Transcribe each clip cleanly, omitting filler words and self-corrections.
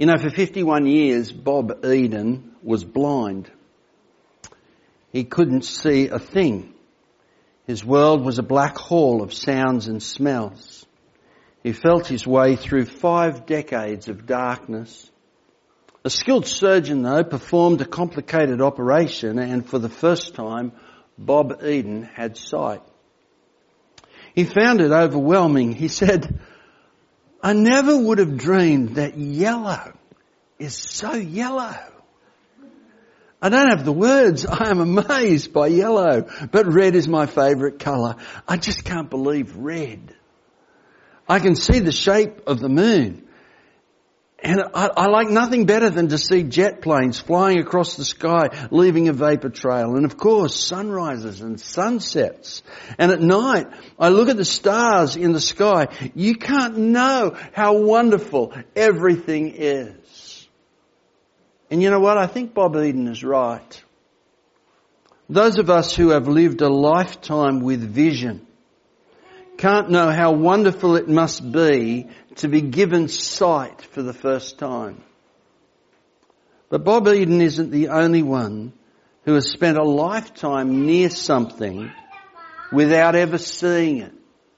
You know, for 51 years, Bob Eden was blind. He couldn't see a thing. His world was a black hole of sounds and smells. He felt his way through 5 decades of darkness. A skilled surgeon, though, performed a complicated operation, and for the first time, Bob Eden had sight. He found it overwhelming. He said, "I never would have dreamed that yellow is so yellow. I don't have the words. I am amazed by yellow, but red is my favourite colour. I just can't believe red. I can see the shape of the moon. And I like nothing better than to see jet planes flying across the sky, leaving a vapour trail. And of course, sunrises and sunsets. And at night, I look at the stars in the sky. You can't know how wonderful everything is." And you know what? I think Bob Eden is right. Those of us who have lived a lifetime with vision can't know how wonderful it must be to be given sight for the first time. But Bob Eden isn't the only one who has spent a lifetime near something without ever seeing it.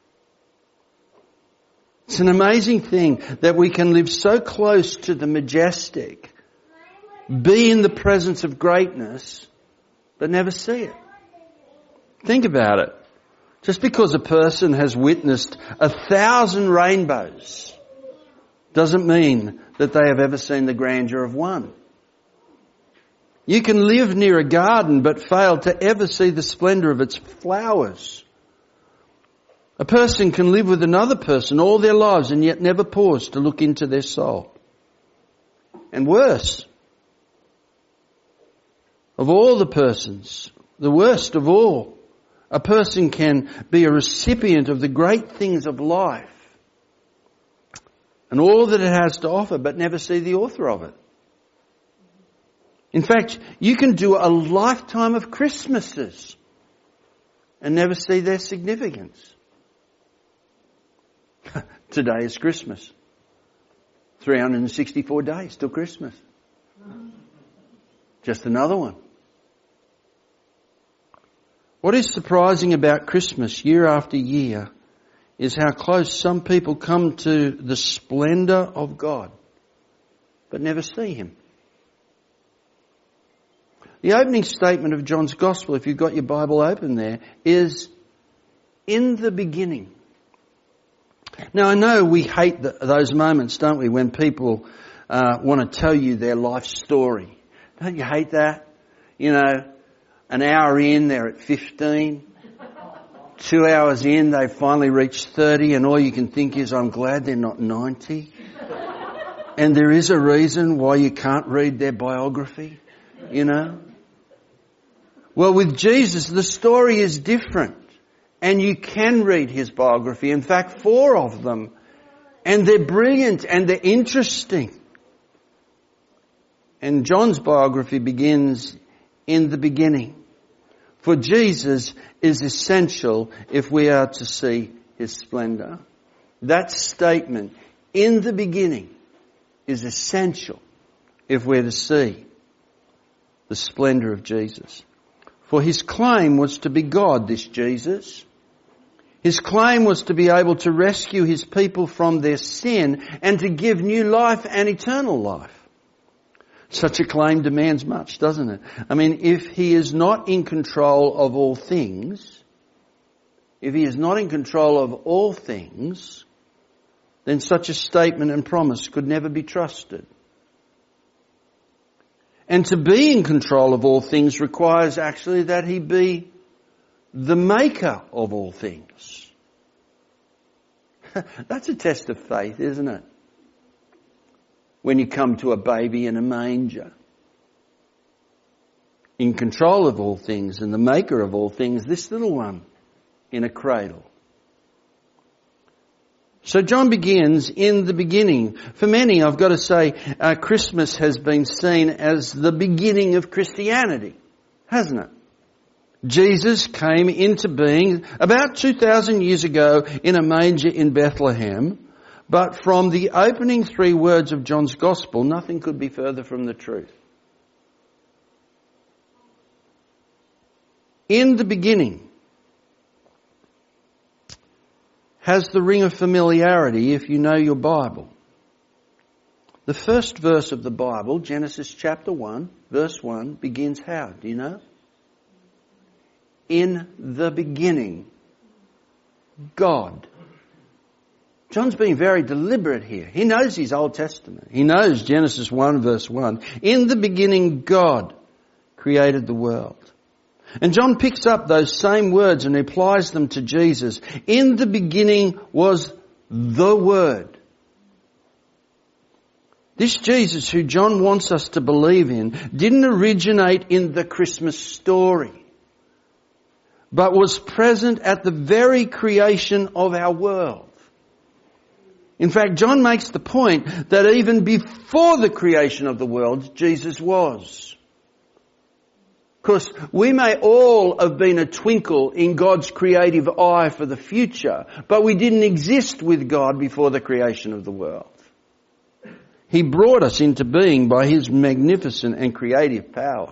It's an amazing thing that we can live so close to the majestic, be in the presence of greatness, but never see it. Think about it. Just because a person has witnessed 1,000 rainbows doesn't mean that they have ever seen the grandeur of one. You can live near a garden but fail to ever see the splendour of its flowers. A person can live with another person all their lives and yet never pause to look into their soul. And worse, of all the persons, the worst of all, a person can be a recipient of the great things of life and all that it has to offer, but never see the author of it. In fact, you can do a lifetime of Christmases and never see their significance. Today is Christmas. 364 days till Christmas. Just another one. What is surprising about Christmas year after year is how close some people come to the splendour of God, but never see Him. The opening statement of John's Gospel, if you've got your Bible open there, is, "In the beginning." Now I know we hate those moments, don't we, when people want to tell you their life story. Don't you hate that? You know, an hour in, they're at 15. 2 hours in, they've finally reached 30, and all you can think is, I'm glad they're not 90. And there is a reason why you can't read their biography, you know. Well, with Jesus, the story is different. And you can read his biography. In fact, 4 of them. And they're brilliant and they're interesting. And John's biography begins in the beginning. For Jesus is essential if we are to see his splendour. That statement, in the beginning, is essential if we're to see the splendour of Jesus. For his claim was to be God, this Jesus. His claim was to be able to rescue his people from their sin and to give new life and eternal life. Such a claim demands much, doesn't it? I mean, if he is not in control of all things, then such a statement and promise could never be trusted. And to be in control of all things requires actually that he be the maker of all things. That's a test of faith, isn't it? When you come to a baby in a manger. In control of all things and the maker of all things, this little one in a cradle. So John begins in the beginning. For many, I've got to say, Christmas has been seen as the beginning of Christianity, hasn't it? Jesus came into being about 2,000 years ago in a manger in Bethlehem, But from the opening 3 words of John's Gospel, nothing could be further from the truth. In the beginning has the ring of familiarity if you know your Bible. The first verse of the Bible, Genesis chapter 1, verse 1, begins how? Do you know? In the beginning, God. John's being very deliberate here. He knows his Old Testament. He knows Genesis 1 verse 1. In the beginning, God created the world. And John picks up those same words and applies them to Jesus. In the beginning was the Word. This Jesus who John wants us to believe in didn't originate in the Christmas story, but was present at the very creation of our world. In fact, John makes the point that even before the creation of the world, Jesus was. Of course, we may all have been a twinkle in God's creative eye for the future, but we didn't exist with God before the creation of the world. He brought us into being by His magnificent and creative power.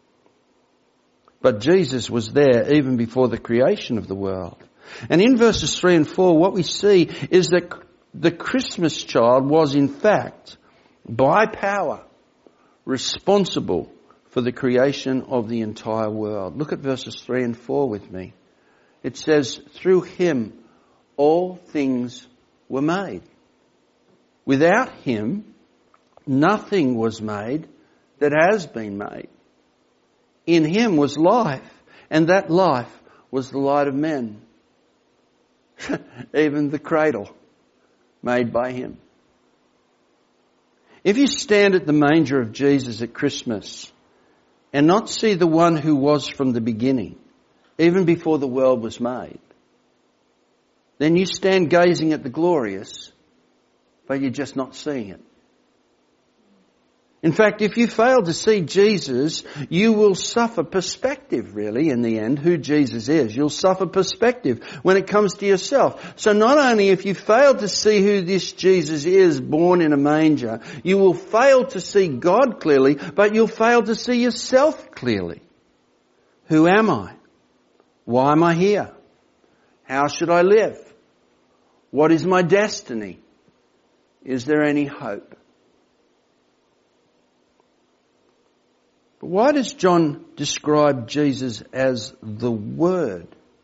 But Jesus was there even before the creation of the world. And in verses 3 and 4, what we see is that the Christmas child was in fact, by power, responsible for the creation of the entire world. Look at verses 3 and 4 with me. It says, through Him all things were made. Without Him, nothing was made that has been made. In Him was life, and that life was the light of men. Even the cradle made by Him. If you stand at the manger of Jesus at Christmas and not see the one who was from the beginning, even before the world was made, then you stand gazing at the glorious, but you're just not seeing it. In fact, if you fail to see Jesus, you will suffer perspective, really, in the end, who Jesus is. You'll suffer perspective when it comes to yourself. So not only if you fail to see who this Jesus is, born in a manger, you will fail to see God clearly, but you'll fail to see yourself clearly. Who am I? Why am I here? How should I live? What is my destiny? Is there any hope? But why does John describe Jesus as the Word?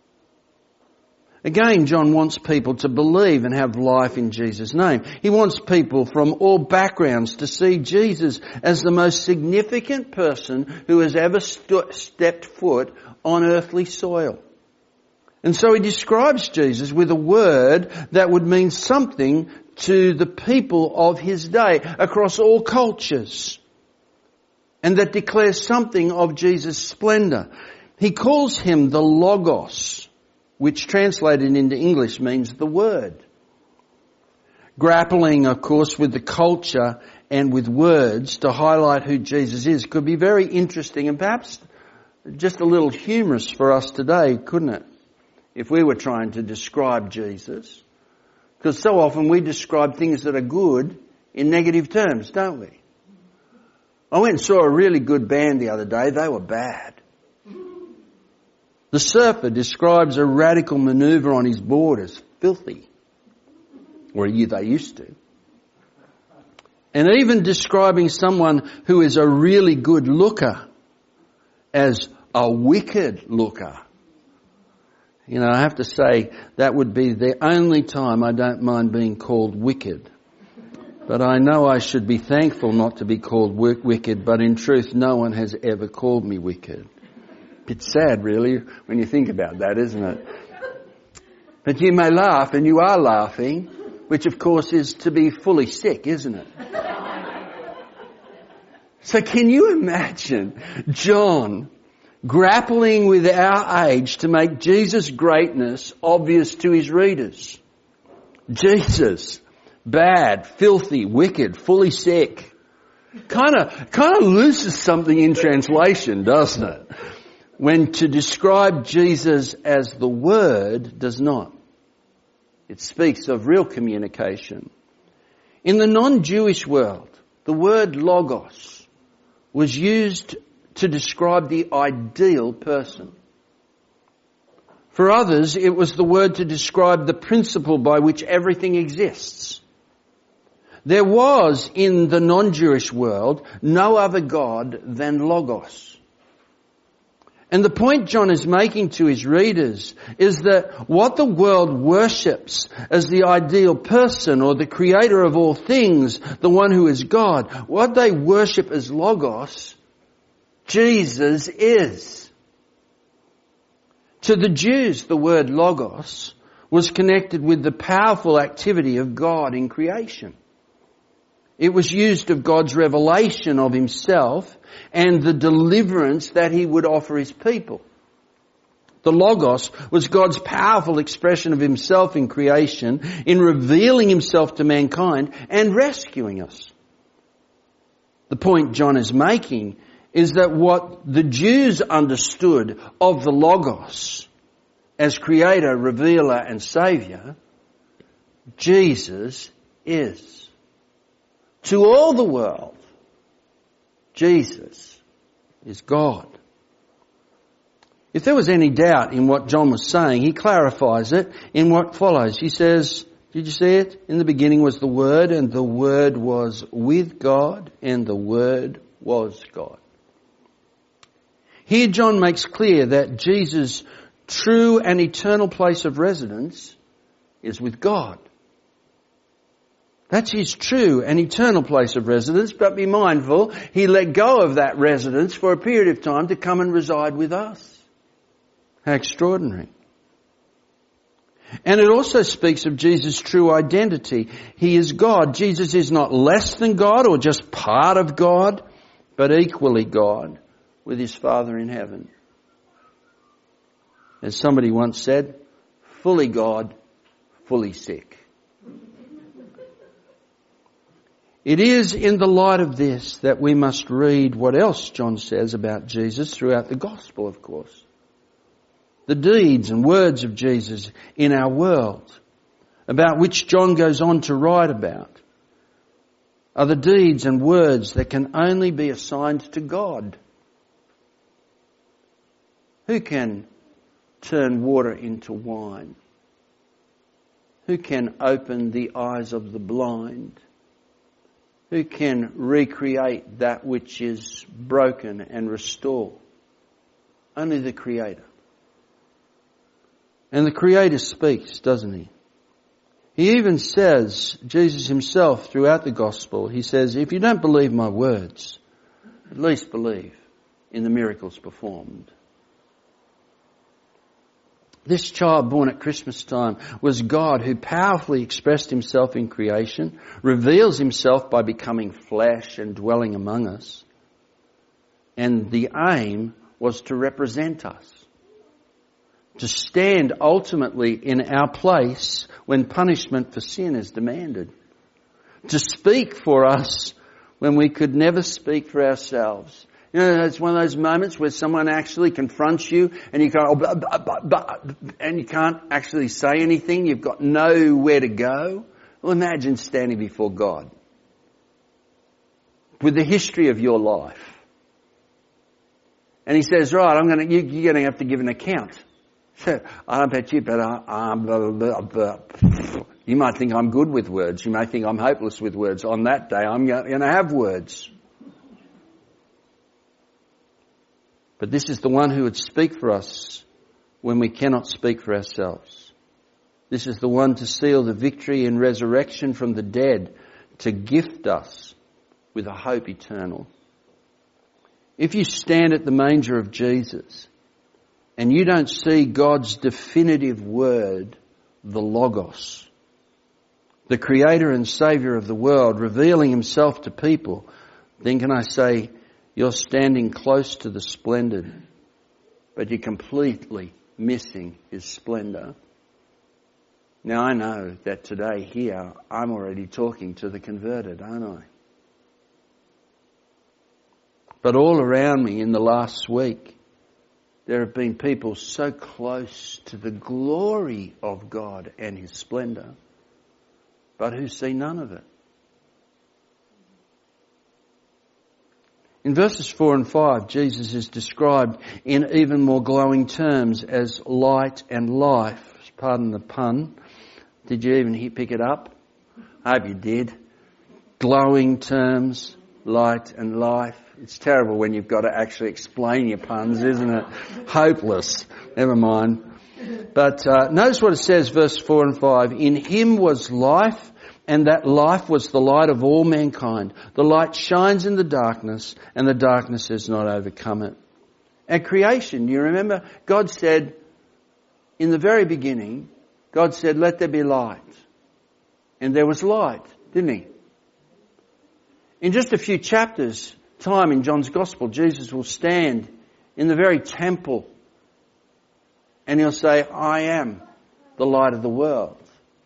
Again, John wants people to believe and have life in Jesus' name. He wants people from all backgrounds to see Jesus as the most significant person who has ever stepped foot on earthly soil. And so he describes Jesus with a word that would mean something to the people of his day across all cultures, and that declares something of Jesus' splendor. He calls Him the Logos, which translated into English means the Word. Grappling, of course, with the culture and with words to highlight who Jesus is could be very interesting and perhaps just a little humorous for us today, couldn't it? If we were trying to describe Jesus. Because so often we describe things that are good in negative terms, don't we? I went and saw a really good band the other day. They were bad. The surfer describes a radical maneuver on his board as filthy. Or they used to. And even describing someone who is a really good looker as a wicked looker. You know, I have to say that would be the only time I don't mind being called wicked. But I know I should be thankful not to be called wicked, but in truth no one has ever called me wicked. It's sad really when you think about that, isn't it? But you may laugh, and you are laughing, which of course is to be fully sick, isn't it? So can you imagine John grappling with our age to make Jesus' greatness obvious to his readers? Jesus, bad, filthy, wicked, fully sick. Kind of loses something in translation, doesn't it? When to describe Jesus as the Word does not. It speaks of real communication In the non-Jewish world, the word logos was used to describe the ideal person. For others, it was the word to describe the principle by which everything exists. There was, in the non-Jewish world, no other God than Logos. And the point John is making to his readers is that what the world worships as the ideal person or the creator of all things, the one who is God, what they worship as Logos, Jesus is. To the Jews, the word Logos was connected with the powerful activity of God in creation. It was used of God's revelation of himself and the deliverance that he would offer his people. The Logos was God's powerful expression of himself in creation, in revealing himself to mankind and rescuing us. The point John is making is that what the Jews understood of the Logos as creator, revealer and saviour, Jesus is. To all the world, Jesus is God. If there was any doubt in what John was saying, he clarifies it in what follows. He says, did you see it? In the beginning was the Word, and the Word was with God, and the Word was God. Here John makes clear that Jesus' true and eternal place of residence is with God. That's his true and eternal place of residence, but be mindful, he let go of that residence for a period of time to come and reside with us. How extraordinary. And it also speaks of Jesus' true identity. He is God. Jesus is not less than God or just part of God, but equally God with his Father in heaven. As somebody once said, fully God, fully sick. It is in the light of this that we must read what else John says about Jesus throughout the gospel, of course. The deeds and words of Jesus in our world, about which John goes on to write about, are the deeds and words that can only be assigned to God. Who can turn water into wine? Who can open the eyes of the blind? Who can recreate that which is broken and restore? Only the Creator. And the Creator speaks, doesn't he? He even says, Jesus himself throughout the gospel, he says, if you don't believe my words, at least believe in the miracles performed. This child born at Christmas time was God who powerfully expressed himself in creation, reveals himself by becoming flesh and dwelling among us. And the aim was to represent us, to stand ultimately in our place when punishment for sin is demanded, to speak for us when we could never speak for ourselves. You know, it's one of those moments where someone actually confronts you and you go, and you can't actually say anything. You've got nowhere to go. Well, imagine standing before God with the history of your life. And he says, right, you're going to have to give an account. So, I don't bet you, but you might think I'm good with words. You may think I'm hopeless with words. On that day, I'm going to have words. But this is the one who would speak for us when we cannot speak for ourselves. This is the one to seal the victory and resurrection from the dead, to gift us with a hope eternal. If you stand at the manger of Jesus and you don't see God's definitive word, the Logos, the Creator and Saviour of the world, revealing himself to people, then can I say, you're standing close to the splendid, but you're completely missing his splendour. Now I know that today here, I'm already talking to the converted, aren't I? But all around me in the last week, there have been people so close to the glory of God and his splendour, but who see none of it. In verses 4 and 5, Jesus is described in even more glowing terms as light and life. Pardon the pun. Did you even pick it up? I hope you did. Glowing terms, light and life. It's terrible when you've got to actually explain your puns, isn't it? Hopeless. Never mind. But notice what it says, verse 4 and 5. In him was life, and that life was the light of all mankind. The light shines in the darkness, and the darkness has not overcome it. At creation, you remember, God said, in the very beginning, God said, let there be light. And there was light, didn't he? In just a few chapters' time in John's Gospel, Jesus will stand in the very temple and he'll say, I am the light of the world.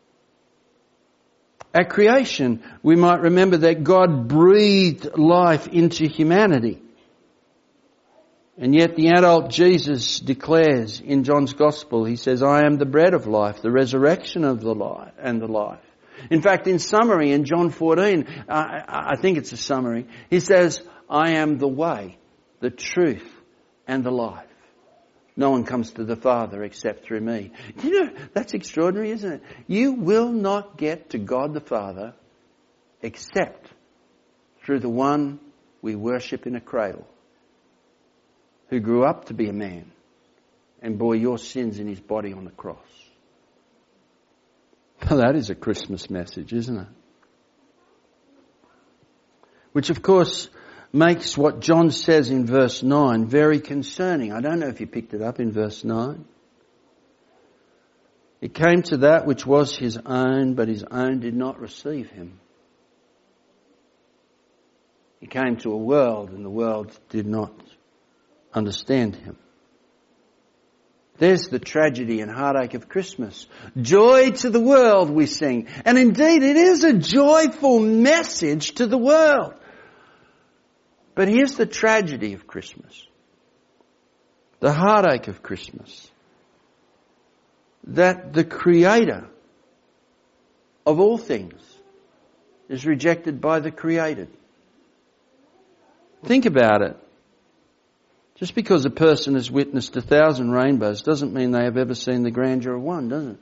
At creation, we might remember that God breathed life into humanity. And yet the adult Jesus declares in John's Gospel, he says, I am the bread of life, the resurrection of the life and the life. In fact, in summary, in John 14, I think it's a summary, he says, I am the way, the truth, and the life. No one comes to the Father except through me. You know, that's extraordinary, isn't it? You will not get to God the Father except through the one we worship in a cradle, who grew up to be a man and bore your sins in his body on the cross. Well, that is a Christmas message, isn't it? Which, of course, makes what John says in verse 9 very concerning. I don't know if you picked it up in verse 9. It came to that which was his own, but his own did not receive him. He came to a world, and the world did not understand him. There's the tragedy and heartache of Christmas. Joy to the world, we sing. And indeed, it is a joyful message to the world. But here's the tragedy of Christmas. The heartache of Christmas. That the Creator of all things is rejected by the created. Think about it. Just because a person has witnessed 1,000 rainbows doesn't mean they have ever seen the grandeur of one, does it?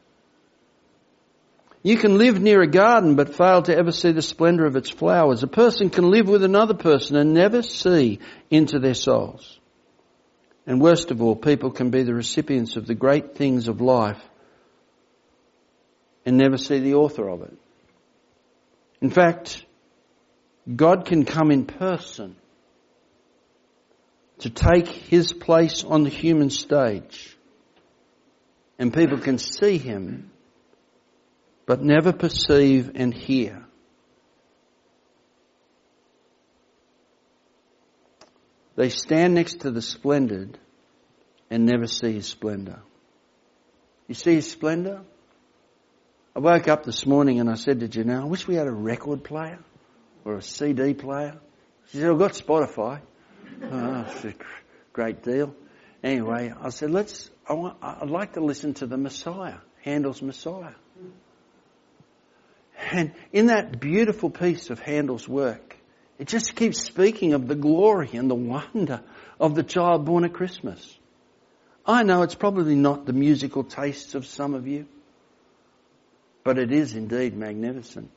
You can live near a garden but fail to ever see the splendour of its flowers. A person can live with another person and never see into their souls. And worst of all, people can be the recipients of the great things of life and never see the author of it. In fact, God can come in person to take his place on the human stage, and people can see him but never perceive and hear. They stand next to the splendid and never see his splendour. You see his splendour? I woke up this morning and I said to Janelle, I wish we had a record player or a CD player. She said, I've got Spotify. Oh, it's a great deal. Anyway, I said, I'd like to listen to the Messiah, Handel's Messiah. And in that beautiful piece of Handel's work, it just keeps speaking of the glory and the wonder of the child born at Christmas. I know it's probably not the musical tastes of some of you, but it is indeed magnificent.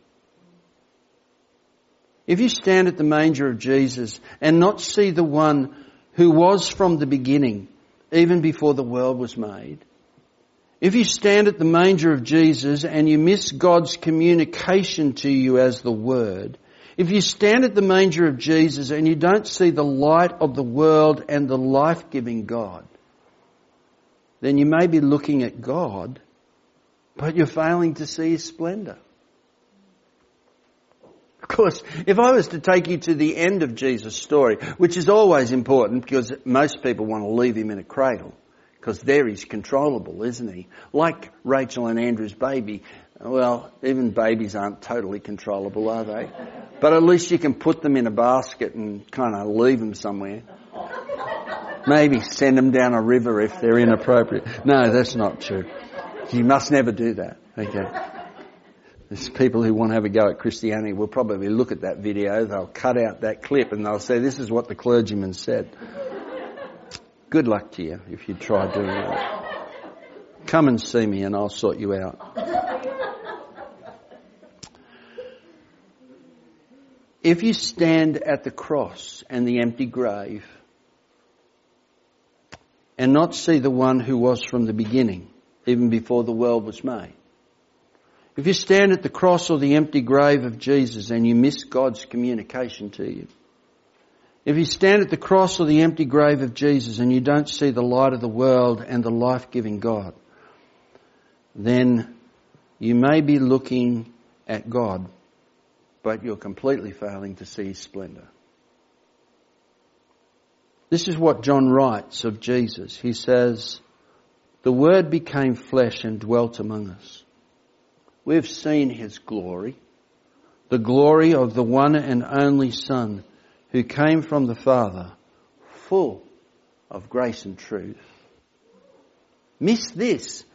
If you stand at the manger of Jesus and not see the one who was from the beginning, even before the world was made, if you stand at the manger of Jesus and you miss God's communication to you as the Word, if you stand at the manger of Jesus and you don't see the light of the world and the life-giving God, then you may be looking at God, but you're failing to see his splendour. Of course, if I was to take you to the end of Jesus' story, which is always important because most people want to leave him in a cradle, because there he's controllable, isn't he? Like Rachel and Andrew's baby. Well, even babies aren't totally controllable, are they? But at least you can put them in a basket and kind of leave them somewhere. Maybe send them down a river if they're inappropriate. No, that's not true. You must never do that. Okay. There's people who want to have a go at Christianity will probably look at that video, they'll cut out that clip and they'll say, this is what the clergyman said. Good luck to you if you try doing that. Come and see me and I'll sort you out. If you stand at the cross and the empty grave and not see the one who was from the beginning, even before the world was made, if you stand at the cross or the empty grave of Jesus and you miss God's communication to you, if you stand at the cross or the empty grave of Jesus and you don't see the light of the world and the life-giving God, then you may be looking at God, but you're completely failing to see His splendour. This is what John writes of Jesus. He says, "The Word became flesh and dwelt among us. We've seen His glory, the glory of the one and only Son who came from the Father, full of grace and truth." Miss this,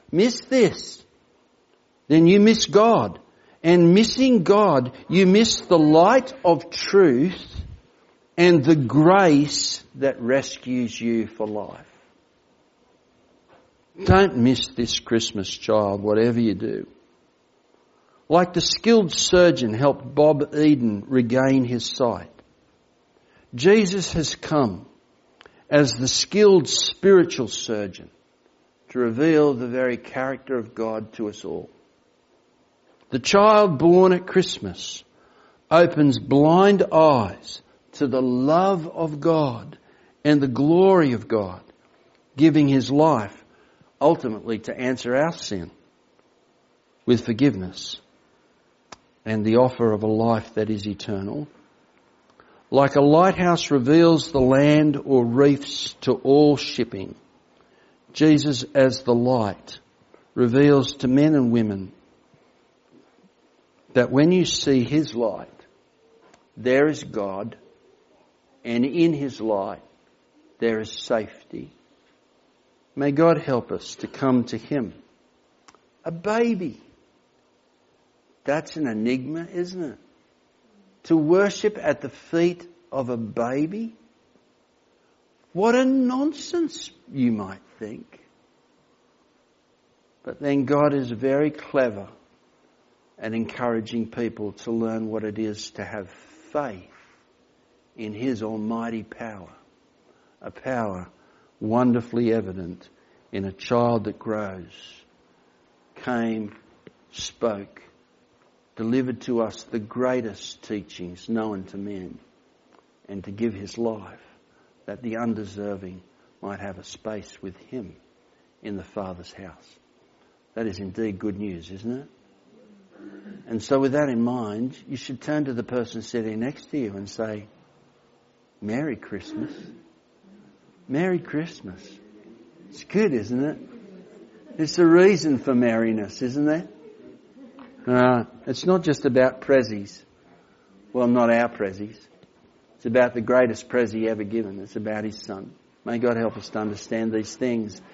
then you miss God. And missing God, you miss the light of truth and the grace that rescues you for life. Don't miss this Christmas, child, whatever you do. Like the skilled surgeon helped Bob Eden regain his sight, Jesus has come as the skilled spiritual surgeon to reveal the very character of God to us all. The child born at Christmas opens blind eyes to the love of God and the glory of God, giving His life ultimately to answer our sin with forgiveness and the offer of a life that is eternal. Like a lighthouse reveals the land or reefs to all shipping, Jesus as the light reveals to men and women that when you see His light, there is God, and in His light there is safety. May God help us to come to Him. A baby. That's an enigma, isn't it? To worship at the feet of a baby? What a nonsense, you might think. But then God is very clever at encouraging people to learn what it is to have faith in His almighty power. A power wonderfully evident in a child that grows, came, spoke, delivered to us the greatest teachings known to men, and to give His life that the undeserving might have a space with Him in the Father's house. That is indeed good news, isn't it? And so with that in mind, you should turn to the person sitting next to you and say, Merry Christmas. Merry Christmas. It's good, isn't it? It's a reason for merriness, isn't there? It's not just about prezzies. Well, not our prezzies. It's about the greatest prezzy ever given. It's about His Son. May God help us to understand these things